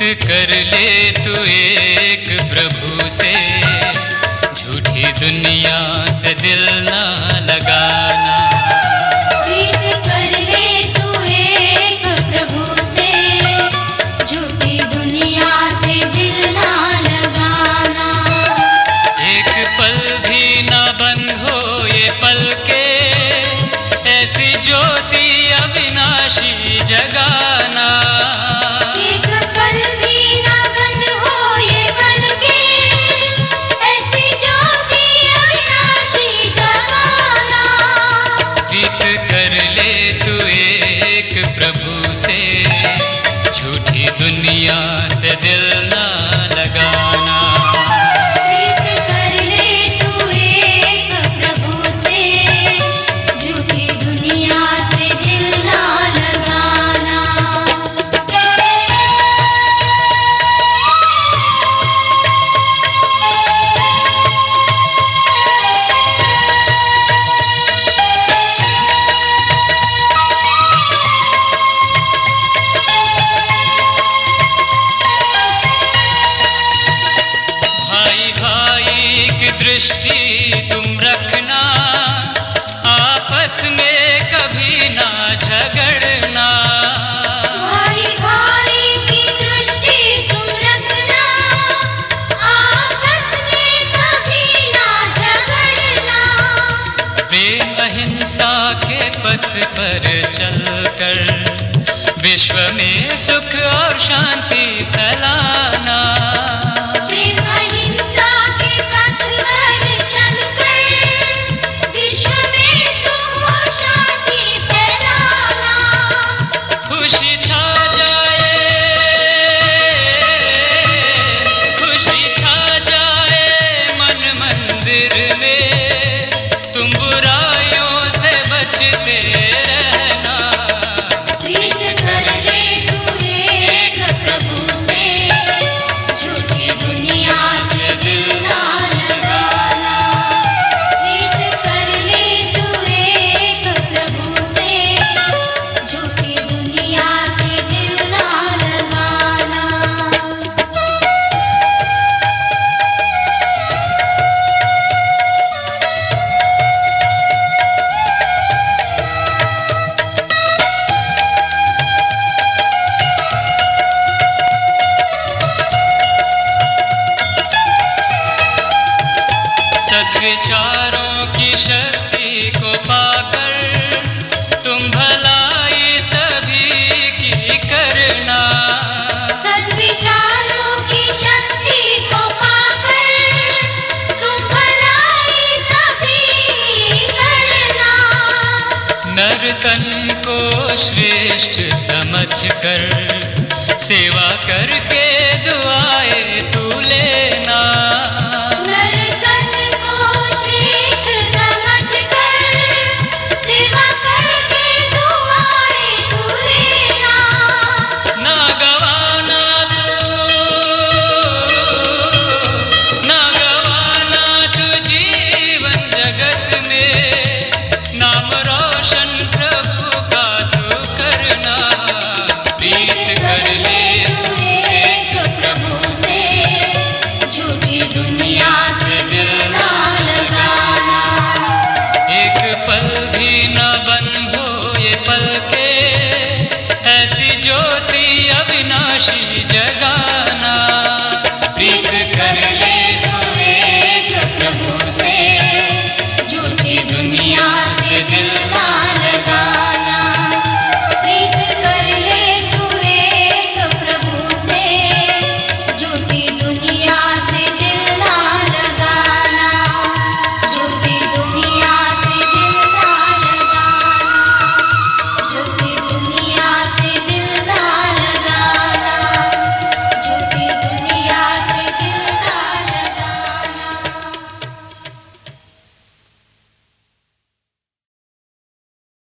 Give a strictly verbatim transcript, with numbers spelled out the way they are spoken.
कर ले तू एक प्रभु से, झूठी दुनिया से दिल ना लगाना। प्रीत कर ले तू एक प्रभु से, झूठी दुनिया से दिल ना लगाना। एक पल भी ना बंद हो ये पलके, ऐसी ज्योति अविनाशी जगाना। प्रभु से झूठी दुनिया से दिल ना लगाना। प्रीत कर ले तू एक प्रभु से, झूठी दुनिया से दिल ना लगाना। दृष्टि तुम रखना, आपस में कभी ना झगड़ना। भाई भाई की दृष्टि तुम रखना, आपस में कभी ना झगड़ना। प्रेम अहिंसा के पथ पर चलकर विश्व में सुख और शांति फैलाना। सद्विचारों की शक्ति को पाकर तुम भलाई सभी की करना। सद्विचारों की शक्ति को पाकर तुम भलाई सभी की करना। नर तन को श्रेष्ठ समझकर सेवा कर